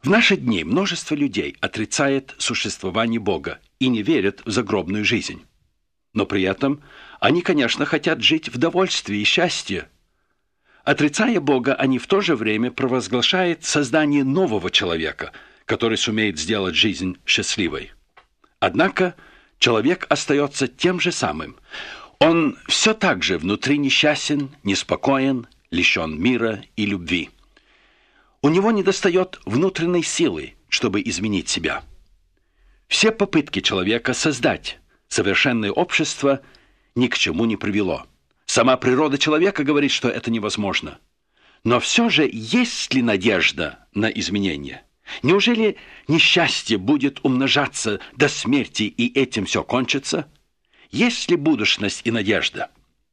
В наши дни множество людей отрицает существование Бога и не верят в загробную жизнь. Но при этом они, конечно, хотят жить в довольстве и счастье. Отрицая Бога, они в то же время провозглашают создание нового человека, который сумеет сделать жизнь счастливой. Однако человек остается тем же самым. Он все так же внутри несчастен, неспокоен, лишен мира и любви. У него недостает внутренней силы, чтобы изменить себя. Все попытки человека создать совершенное общество ни к чему не привело. Сама природа человека говорит, что это невозможно. Но все же есть ли надежда на изменение? Неужели несчастье будет умножаться до смерти, и этим все кончится? Есть ли будущность и надежда?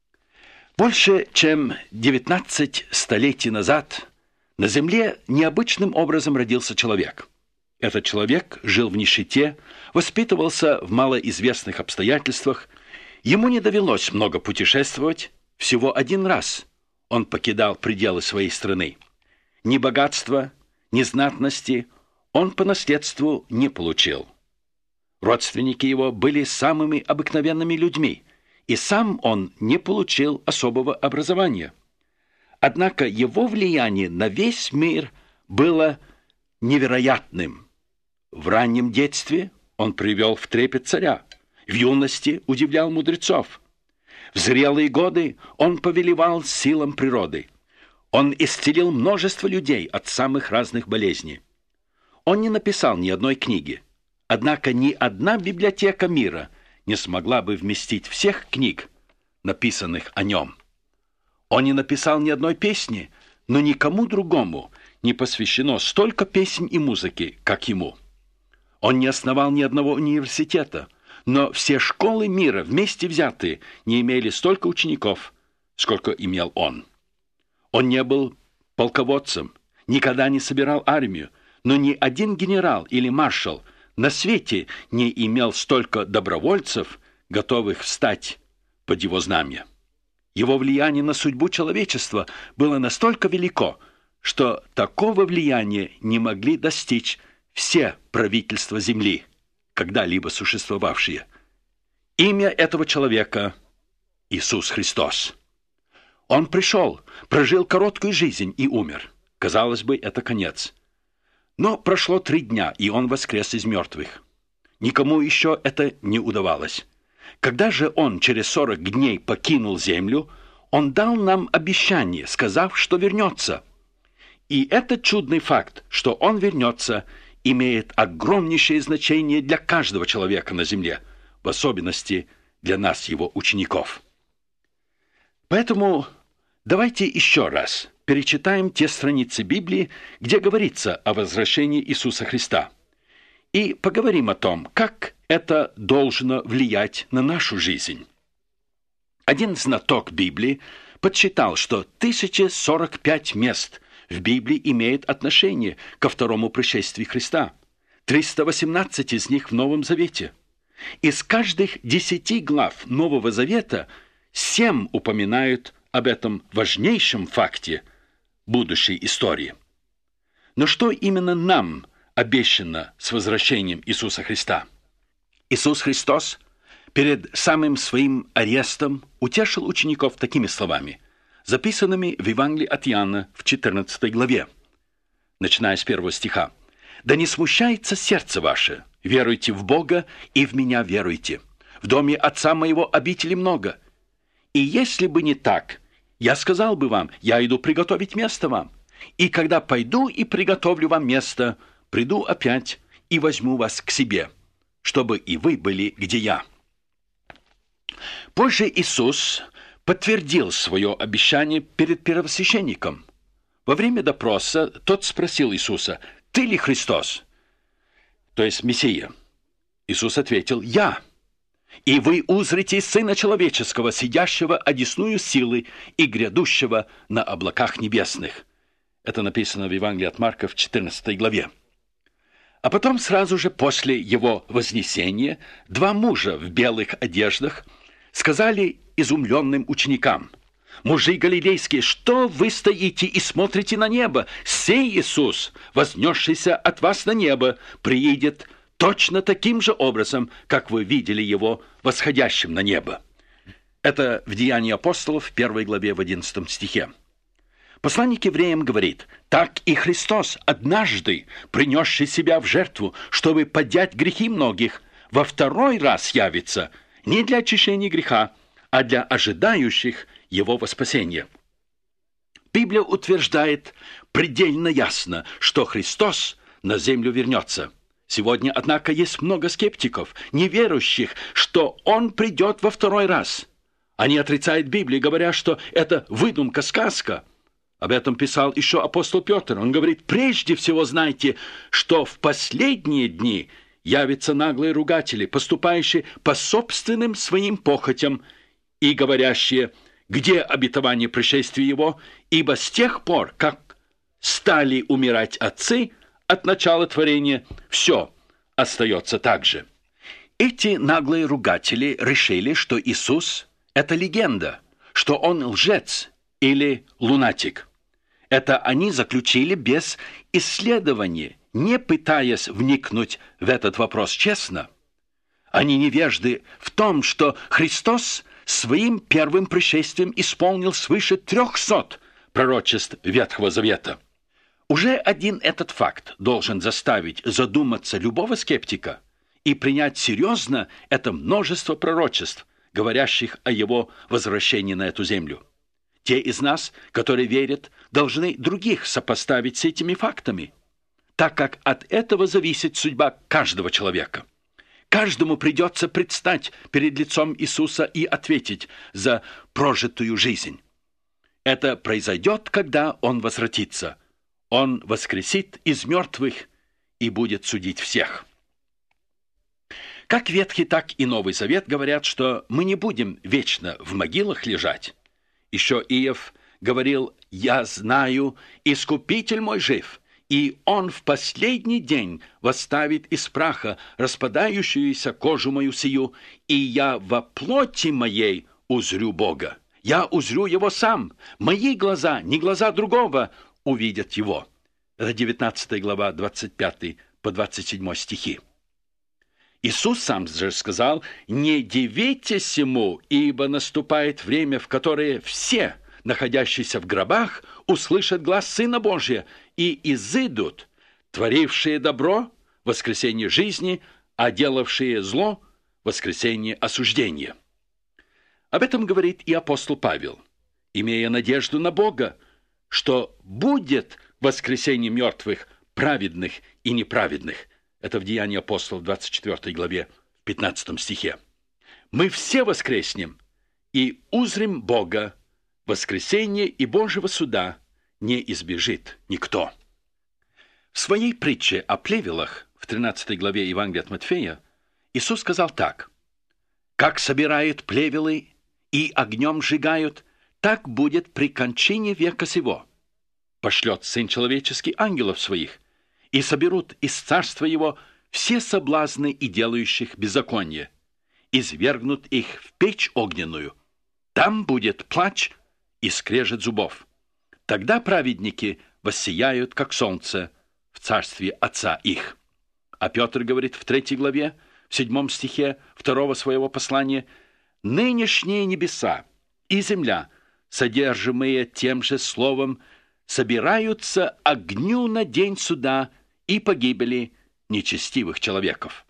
Больше чем 19 столетий назад на Земле необычным образом родился человек. Этот человек жил в нищете, воспитывался в малоизвестных обстоятельствах. Ему не довелось много путешествовать. Всего один раз он покидал пределы своей страны. Ни богатства, ни знатности он по наследству не получил. Родственники его были самыми обыкновенными людьми, и сам он не получил особого образования. Однако его влияние на весь мир было невероятным. В раннем детстве он привел в трепет царя, в юности удивлял мудрецов. В зрелые годы он повелевал силам природы. Он исцелил множество людей от самых разных болезней. Он не написал ни одной книги, однако ни одна библиотека мира не смогла бы вместить всех книг, написанных о нем. Он не написал ни одной песни, но никому другому не посвящено столько песен и музыки, как ему. Он не основал ни одного университета, но все школы мира вместе взятые не имели столько учеников, сколько имел он. Он не был полководцем, никогда не собирал армию, но ни один генерал или маршал на свете не имел столько добровольцев, готовых встать под его знамя. Его влияние на судьбу человечества было настолько велико, что такого влияния не могли достичь все правительства земли, когда-либо существовавшие. Имя этого человека – Иисус Христос. Он пришел, прожил короткую жизнь и умер. Казалось бы, это конец. Но прошло 3 дня, и он воскрес из мертвых. Никому еще это не удавалось. Когда же он через 40 дней покинул землю, он дал нам обещание, сказав, что вернется. И этот чудный факт, что он вернется, имеет огромнейшее значение для каждого человека на земле, в особенности для нас, его учеников. Поэтому давайте еще раз перечитаем те страницы Библии, где говорится о возвращении Иисуса Христа, и поговорим о том, как это должно влиять на нашу жизнь. Один знаток Библии подсчитал, что 1045 мест в Библии имеет отношение ко второму пришествию Христа. 318 из них в Новом Завете. Из каждых 10 глав Нового Завета 7 упоминают об этом важнейшем факте будущей истории. Но что именно нам обещано с возвращением Иисуса Христа? Иисус Христос перед самым своим арестом утешил учеников такими словами, записанными в Евангелии от Иоанна в 14 главе, начиная с 1 стиха. «Да не смущается сердце ваше, веруйте в Бога и в меня веруйте. В доме Отца моего обители много. И если бы не так, я сказал бы вам, я иду приготовить место вам. И когда пойду и приготовлю вам место, приду опять и возьму вас к себе, чтобы и вы были, где я». Позже Иисус подтвердил свое обещание перед первосвященником. Во время допроса тот спросил Иисуса: «Ты ли Христос?» То есть Мессия. Иисус ответил: «Я. И вы узрите Сына Человеческого, сидящего одесную силы и грядущего на облаках небесных». Это написано в Евангелии от Марка в 14 главе. А потом сразу же после его вознесения 2 мужа в белых одеждах сказали изумленным ученикам: Мужи галилейские, что вы стоите и смотрите на небо? Сей Иисус, вознесшийся от вас на небо, приедет точно таким же образом, как вы видели его восходящим на небо». Это в Деянии апостолов, 1 главе, в 11 стихе. Посланник евреям говорит: «Так и Христос, однажды принесший себя в жертву, чтобы поднять грехи многих, во второй раз явится не для очищения греха, а для ожидающих его воспасения». Библия утверждает предельно ясно, что Христос на землю вернется. Сегодня, однако, есть много скептиков, неверующих, что Он придет во второй раз. Они отрицают Библию, говоря, что это выдумка, сказка. Об этом писал еще апостол Петр. Он говорит: «Прежде всего знайте, что в последние дни явятся наглые ругатели, поступающие по собственным своим похотям, и говорящие: где обетование пришествия его? Ибо с тех пор, как стали умирать отцы от начала творения, все остается так же». Эти наглые ругатели решили, что Иисус – это легенда, что Он лжец или лунатик. Это они заключили без исследования, не пытаясь вникнуть в этот вопрос честно. Они невежды в том, что Христос своим первым пришествием исполнил свыше 300 пророчеств Ветхого Завета. Уже один этот факт должен заставить задуматься любого скептика и принять серьезно это множество пророчеств, говорящих о его возвращении на эту землю. Те из нас, которые верят, должны других сопоставить с этими фактами, так как от этого зависит судьба каждого человека. Каждому придется предстать перед лицом Иисуса и ответить за прожитую жизнь. Это произойдет, когда Он возвратится. Он воскресит из мертвых и будет судить всех. Как Ветхий, так и Новый Завет говорят, что мы не будем вечно в могилах лежать. Еще Иов говорил: «Я знаю, Искупитель мой жив, и Он в последний день восставит из праха распадающуюся кожу мою сию, и я во плоти моей узрю Бога. Я узрю Его сам, мои глаза, не глаза другого, увидят Его». Это 19 глава, 25 по 27 стихи. Иисус сам же сказал: «Не дивитесь ему, ибо наступает время, в которое все, находящиеся в гробах, услышат глас Сына Божия и изыдут, творившие добро – воскресение жизни, а делавшие зло – воскресение осуждения». Об этом говорит и апостол Павел, имея надежду на Бога, что будет воскресение мертвых, праведных и неправедных. Это в Деянии апостолов, 24 главе, в 15 стихе. «Мы все воскреснем и узрим Бога. Воскресения и Божьего суда не избежит никто». В своей притче о плевелах, в 13 главе Евангелия от Матфея, Иисус сказал так: «Как собирают плевелы и огнем сжигают, так будет при кончине века сего. Пошлет Сын Человеческий ангелов своих, и соберут из царства его все соблазны и делающих беззаконие, извергнут их в печь огненную. Там будет плач и скрежет зубов. Тогда праведники воссияют, как солнце, в царстве Отца их». А Петр говорит в 3 главе, в 7 стихе 2 своего послания: «Нынешние небеса и земля, содержимые тем же словом, собираются огню на день суда и погибели нечестивых человеков».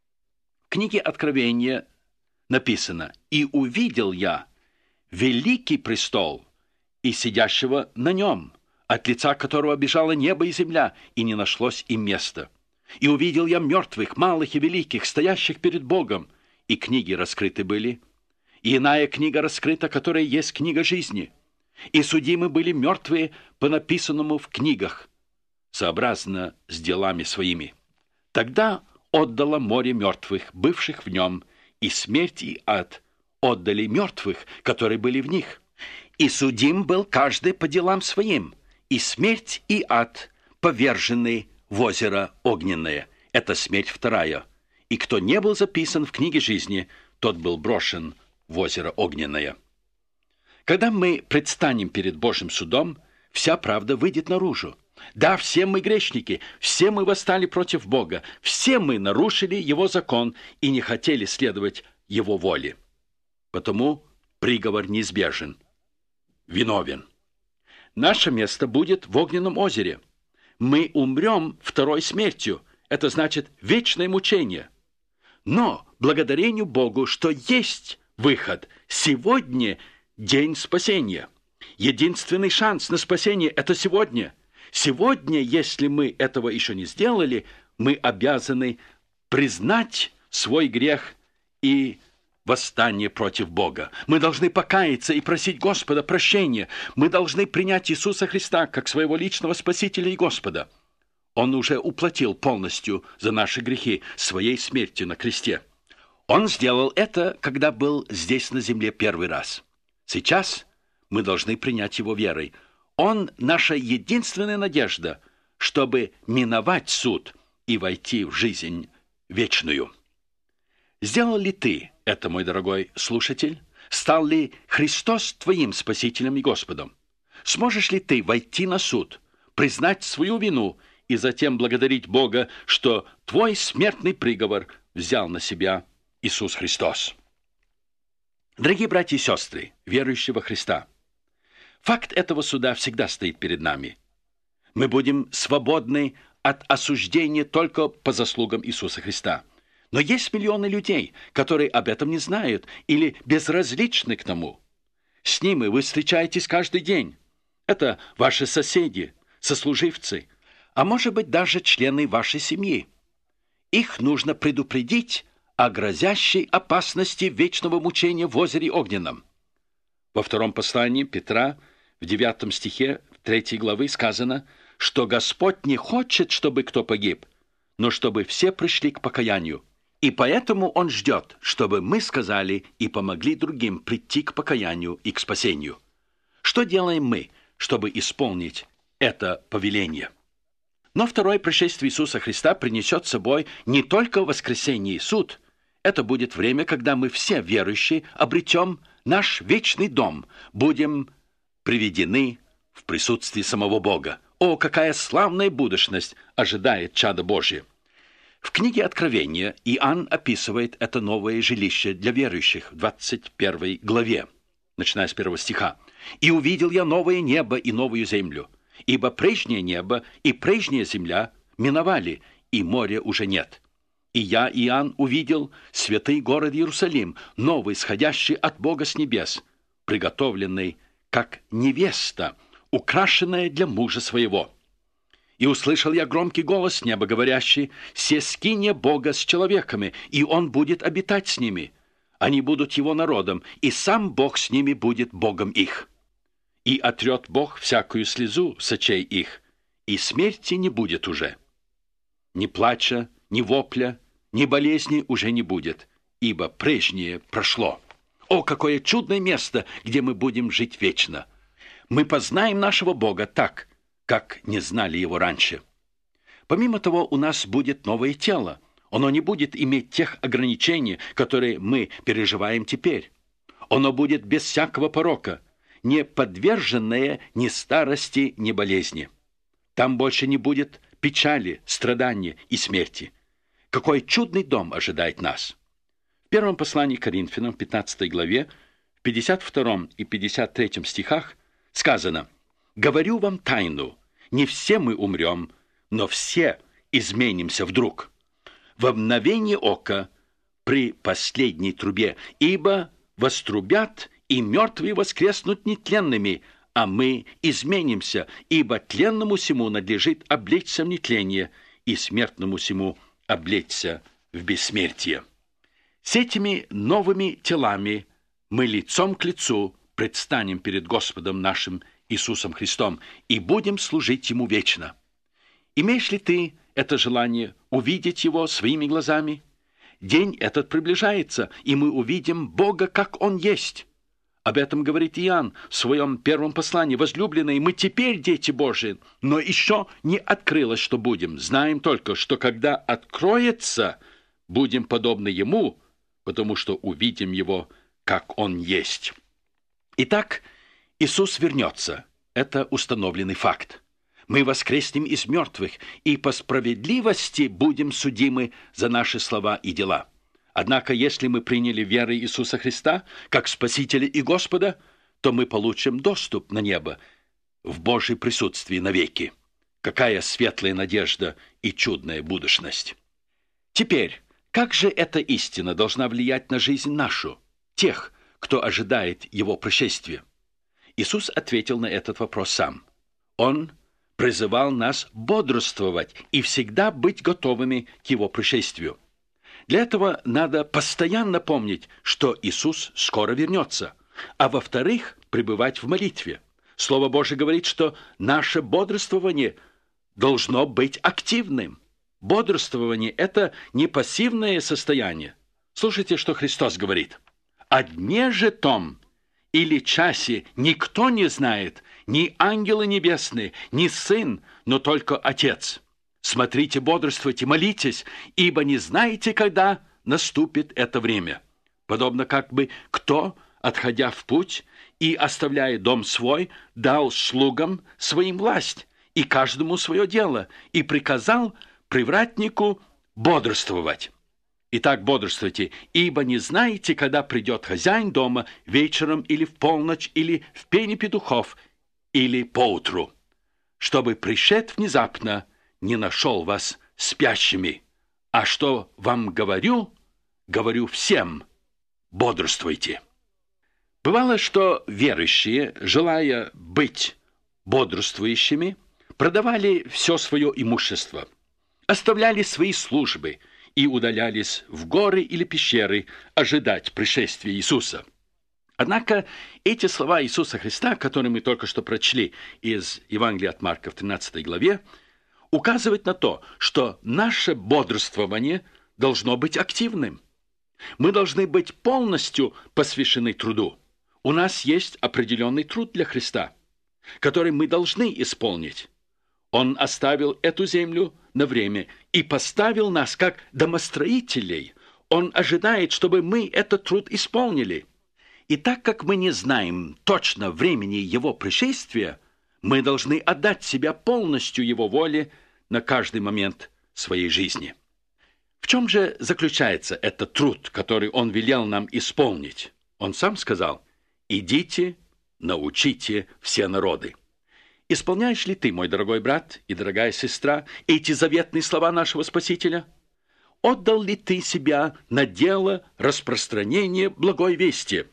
В книге Откровения написано: «И увидел я великий престол и сидящего на нем, от лица которого бежало небо и земля, и не нашлось им места. И увидел я мертвых, малых и великих, стоящих перед Богом, и книги раскрыты были, и иная книга раскрыта, которая есть книга жизни. И судимы были мертвые по написанному в книгах, сообразно с делами своими. Тогда отдало море мертвых, бывших в нем, и смерть и ад отдали мертвых, которые были в них. И судим был каждый по делам своим, и смерть и ад повержены в озеро огненное». Это смерть вторая. «И кто не был записан в книге жизни, тот был брошен в озеро огненное». Когда мы предстанем перед Божьим судом, вся правда выйдет наружу. Да, все мы грешники, все мы восстали против Бога, все мы нарушили Его закон и не хотели следовать Его воле. Потому приговор неизбежен. Виновен. Наше место будет в огненном озере. Мы умрем второй смертью. Это значит вечное мучение. Но благодарению Богу, что есть выход. Сегодня день спасения. Единственный шанс на спасение – это сегодня. Сегодня, если мы этого еще не сделали, мы обязаны признать свой грех и восстание против Бога. Мы должны покаяться и просить Господа прощения. Мы должны принять Иисуса Христа как своего личного Спасителя и Господа. Он уже уплатил полностью за наши грехи своей смертью на кресте. Он сделал это, когда был здесь на земле первый раз. Сейчас мы должны принять Его верой. Он – наша единственная надежда, чтобы миновать суд и войти в жизнь вечную. Сделал ли ты это, мой дорогой слушатель? Стал ли Христос твоим Спасителем и Господом? Сможешь ли ты войти на суд, признать свою вину и затем благодарить Бога, что твой смертный приговор взял на себя Иисус Христос? Дорогие братья и сестры, верующие во Христа, факт этого суда всегда стоит перед нами. Мы будем свободны от осуждения только по заслугам Иисуса Христа. Но есть миллионы людей, которые об этом не знают или безразличны к тому. С ними вы встречаетесь каждый день. Это ваши соседи, сослуживцы, а может быть даже члены вашей семьи. Их нужно предупредить о грозящей опасности вечного мучения в озере огненном. Во втором послании Петра, в 9 стихе 3 главы сказано, что Господь не хочет, чтобы кто погиб, но чтобы все пришли к покаянию. И поэтому Он ждет, чтобы мы сказали и помогли другим прийти к покаянию и к спасению. Что делаем мы, чтобы исполнить это повеление? Но второе пришествие Иисуса Христа принесет с собой не только воскресение и суд. Это будет время, когда мы все верующие обретем наш вечный дом, будем приведены в присутствие самого Бога. О, какая славная будущность ожидает чадо Божие! В книге Откровения Иоанн описывает это новое жилище для верующих в 21 главе, начиная с 1 стиха. «И увидел я новое небо и новую землю, ибо прежнее небо и прежняя земля миновали, и моря уже нет. И я, Иоанн, увидел святый город Иерусалим, новый, сходящий от Бога с небес, приготовленный, как невеста, украшенная для мужа своего. И услышал я громкий голос с неба, говорящий: «Се скиния Бога с человеками, и Он будет обитать с ними. Они будут Его народом, и сам Бог с ними будет Богом их. И отрет Бог всякую слезу с очей их, и смерти не будет уже. Ни плача, ни вопля, ни болезни уже не будет, ибо прежнее прошло». О, какое чудное место, где мы будем жить вечно! Мы познаем нашего Бога так, как не знали Его раньше. Помимо того, у нас будет новое тело. Оно не будет иметь тех ограничений, которые мы переживаем теперь. Оно будет без всякого порока, не подверженное ни старости, ни болезни. Там больше не будет печали, страдания и смерти. Какой чудный дом ожидает нас! В первом послании к Коринфянам, 15 главе, в 52 и 53 стихах сказано: «Говорю вам тайну, не все мы умрем, но все изменимся вдруг, во мгновение ока, при последней трубе, ибо вострубят, и мертвые воскреснут нетленными, а мы изменимся, ибо тленному сему надлежит облечься в нетление, и смертному сему облечься в бессмертие». С этими новыми телами мы лицом к лицу предстанем перед Господом нашим Иисусом Христом и будем служить Ему вечно. Имеешь ли ты это желание увидеть Его своими глазами? День этот приближается, и мы увидим Бога, как Он есть. Об этом говорит Иоанн в своем первом послании: «Возлюбленные, мы теперь дети Божии, но еще не открылось, что будем. Знаем только, что когда откроется, будем подобны Ему, потому что увидим Его, как Он есть». Итак, Иисус вернется. Это установленный факт. Мы воскреснем из мертвых, и по справедливости будем судимы за наши слова и дела. Однако, если мы приняли верой Иисуса Христа как Спасителя и Господа, то мы получим доступ на небо в Божьем присутствии навеки. Какая светлая надежда и чудная будущность! Теперь, как же эта истина должна влиять на жизнь нашу, тех, кто ожидает Его пришествия? Иисус ответил на этот вопрос сам. Он призывал нас бодрствовать и всегда быть готовыми к Его пришествию. Для этого надо постоянно помнить, что Иисус скоро вернется, а во-вторых, пребывать в молитве. Слово Божие говорит, что наше бодрствование должно быть активным. Бодрствование – это не пассивное состояние. Слушайте, что Христос говорит. «О дне же том или часе никто не знает, ни ангелы небесные, ни Сын, но только Отец. Смотрите, бодрствуйте, молитесь, ибо не знаете, когда наступит это время». Подобно как бы кто, отходя в путь и оставляя дом свой, дал слугам своим власть и каждому свое дело, и приказал привратнику бодрствовать. Итак, бодрствуйте, ибо не знаете, когда придет хозяин дома вечером или в полночь, или в пение петухов, или поутру, чтобы пришед внезапно не нашел вас спящими. А что вам говорю, говорю всем, бодрствуйте. Бывало, что верующие, желая быть бодрствующими, продавали все свое имущество, оставляли свои службы и удалялись в горы или пещеры ожидать пришествия Иисуса. Однако эти слова Иисуса Христа, которые мы только что прочли из Евангелия от Марка в 13 главе, указывают на то, что наше бодрствование должно быть активным. Мы должны быть полностью посвящены труду. У нас есть определенный труд для Христа, который мы должны исполнить. Он оставил эту землю на время и поставил нас как домостроителей. Он ожидает, чтобы мы этот труд исполнили. И так как мы не знаем точно времени Его пришествия, мы должны отдать себя полностью Его воле на каждый момент своей жизни. В чем же заключается этот труд, который Он велел нам исполнить? Он сам сказал: «Идите, научите все народы». Исполняешь ли ты, мой дорогой брат и дорогая сестра, эти заветные слова нашего Спасителя? Отдал ли ты себя на дело распространения благой вести?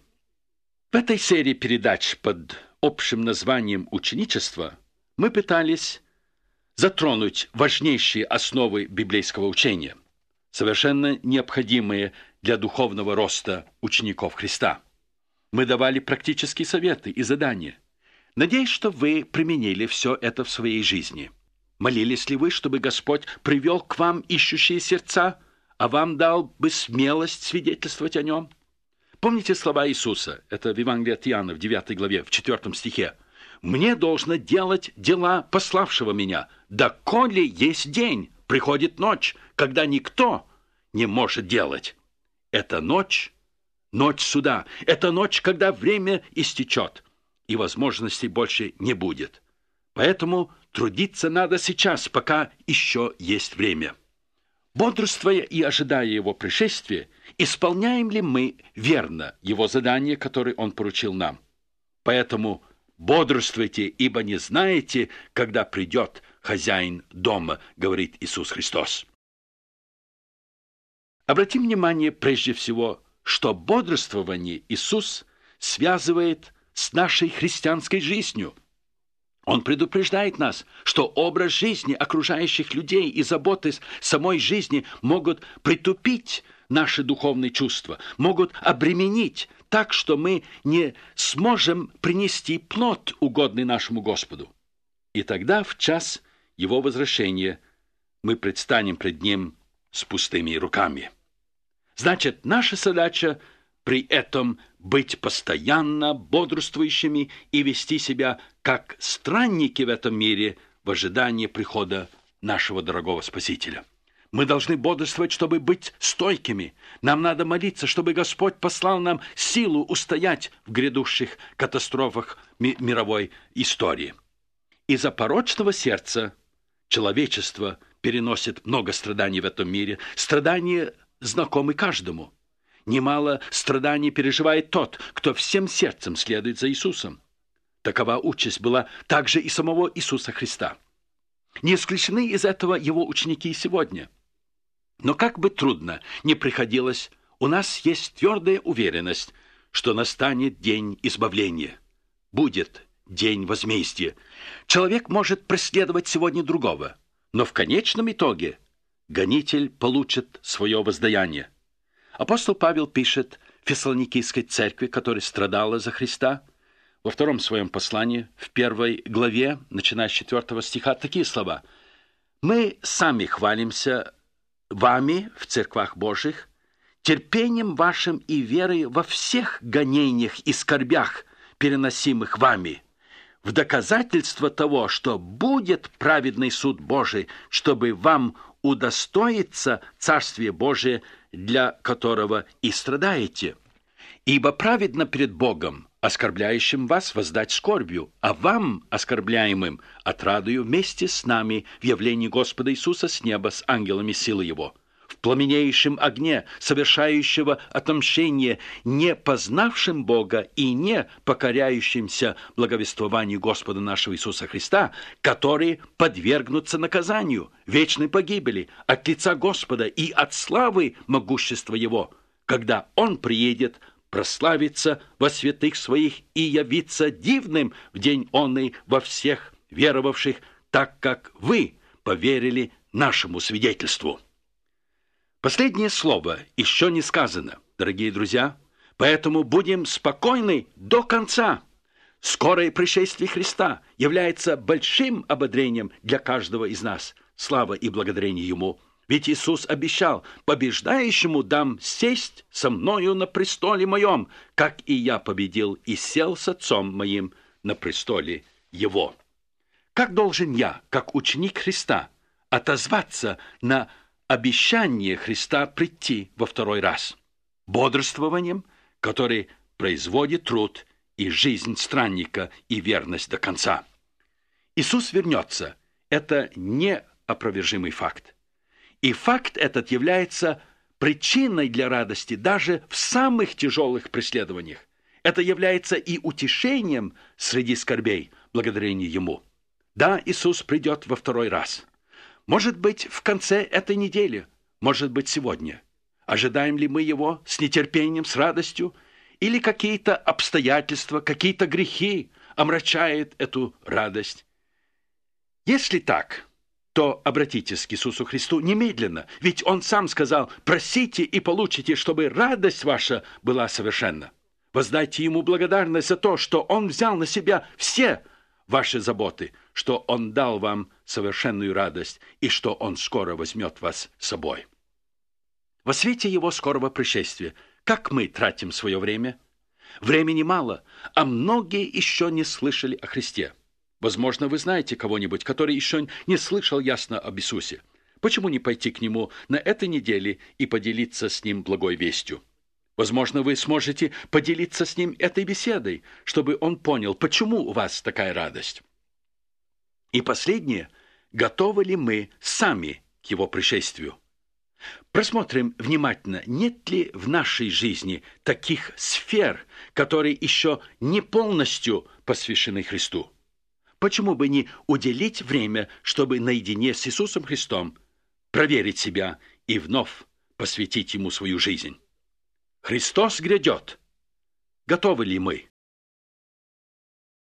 В этой серии передач под общим названием «Ученичество» мы пытались затронуть важнейшие основы библейского учения, совершенно необходимые для духовного роста учеников Христа. Мы давали практические советы и задания. Надеюсь, что вы применили все это в своей жизни. Молились ли вы, чтобы Господь привел к вам ищущие сердца, а вам дал бы смелость свидетельствовать о Нем? Помните слова Иисуса, это в Евангелии от Иоанна, в 9 главе, в 4 стихе. «Мне должно делать дела пославшего меня, доколе есть день, приходит ночь, когда никто не может делать». Это ночь, ночь суда, это ночь, когда время истечет, и возможностей больше не будет. Поэтому трудиться надо сейчас, пока еще есть время. Бодрствуя и ожидая Его пришествия, исполняем ли мы верно Его задание, которое Он поручил нам? Поэтому бодрствуйте, ибо не знаете, когда придет хозяин дома, говорит Иисус Христос. Обратим внимание прежде всего, что бодрствование Иисус связывает с нашей христианской жизнью. Он предупреждает нас, что образ жизни окружающих людей и заботы самой жизни могут притупить наши духовные чувства, могут обременить так, что мы не сможем принести плод, угодный нашему Господу. И тогда, в час Его возвращения, мы предстанем пред Ним с пустыми руками. Значит, наша задача при этом быть постоянно бодрствующими и вести себя как странники в этом мире в ожидании прихода нашего дорогого Спасителя. Мы должны бодрствовать, чтобы быть стойкими. Нам надо молиться, чтобы Господь послал нам силу устоять в грядущих катастрофах мировой истории. Из-за порочного сердца человечество переносит много страданий в этом мире. Страдания знакомы каждому. Немало страданий переживает тот, кто всем сердцем следует за Иисусом. Такова участь была также и самого Иисуса Христа. Не исключены из этого его ученики и сегодня. Но как бы трудно ни приходилось, у нас есть твердая уверенность, что настанет день избавления. Будет день возмездия. Человек может преследовать сегодня другого, но в конечном итоге гонитель получит свое воздаяние. Апостол Павел пишет Фессалоникийской церкви, которая страдала за Христа, во втором своем послании, в 1 главе, начиная с 4 стиха, такие слова: «Мы сами хвалимся вами в церквах Божьих, терпением вашим и верой во всех гонениях и скорбях, переносимых вами, в доказательство того, что будет праведный суд Божий, чтобы вам удостоиться Царствия Божия, для которого и страдаете. Ибо праведно пред Богом, оскорбляющим вас, воздать скорбью, а вам, оскорбляемым, отрадою вместе с нами в явлении Господа Иисуса с неба с ангелами силы Его, в пламенеющем огне, совершающего отомщение, не познавшим Бога и не покоряющимся благовествованию Господа нашего Иисуса Христа, которые подвергнутся наказанию, вечной погибели от лица Господа и от славы могущества Его, когда Он приедет прославиться во святых своих и явиться дивным в день онный во всех веровавших, так как вы поверили нашему свидетельству». Последнее слово еще не сказано, дорогие друзья, поэтому будем спокойны до конца. Скорое пришествие Христа является большим ободрением для каждого из нас. Слава и благодарение Ему. Ведь Иисус обещал: побеждающему дам сесть со мною на престоле моем, как и я победил и сел с Отцом моим на престоле Его. Как должен я, как ученик Христа, отозваться на обещание Христа прийти во второй раз? Бодрствованием, который производит труд и жизнь странника и верность до конца. Иисус вернется. Это неопровержимый факт. И факт этот является причиной для радости даже в самых тяжелых преследованиях. Это является и утешением среди скорбей, благодарение Ему. Да, Иисус придет во второй раз. Может быть, в конце этой недели, может быть, сегодня. Ожидаем ли мы Его с нетерпением, с радостью? Или какие-то обстоятельства, какие-то грехи омрачают эту радость? Если так, то обратитесь к Иисусу Христу немедленно, ведь Он сам сказал: «Просите и получите, чтобы радость ваша была совершенна». Воздайте Ему благодарность за то, что Он взял на себя все ваши заботы, что Он дал вам совершенную радость и что Он скоро возьмет вас с собой. Во свете Его скорого пришествия, как мы тратим свое время? Времени мало, а многие еще не слышали о Христе. Возможно, вы знаете кого-нибудь, который еще не слышал ясно об Иисусе. Почему не пойти к Нему на этой неделе и поделиться с Ним благой вестью? Возможно, вы сможете поделиться с Ним этой беседой, чтобы Он понял, почему у вас такая радость. И последнее, готовы ли мы сами к Его пришествию? Просмотрим внимательно, нет ли в нашей жизни таких сфер, которые еще не полностью посвящены Христу. Почему бы не уделить время, чтобы наедине с Иисусом Христом проверить себя и вновь посвятить Ему свою жизнь? Христос грядет. Готовы ли мы?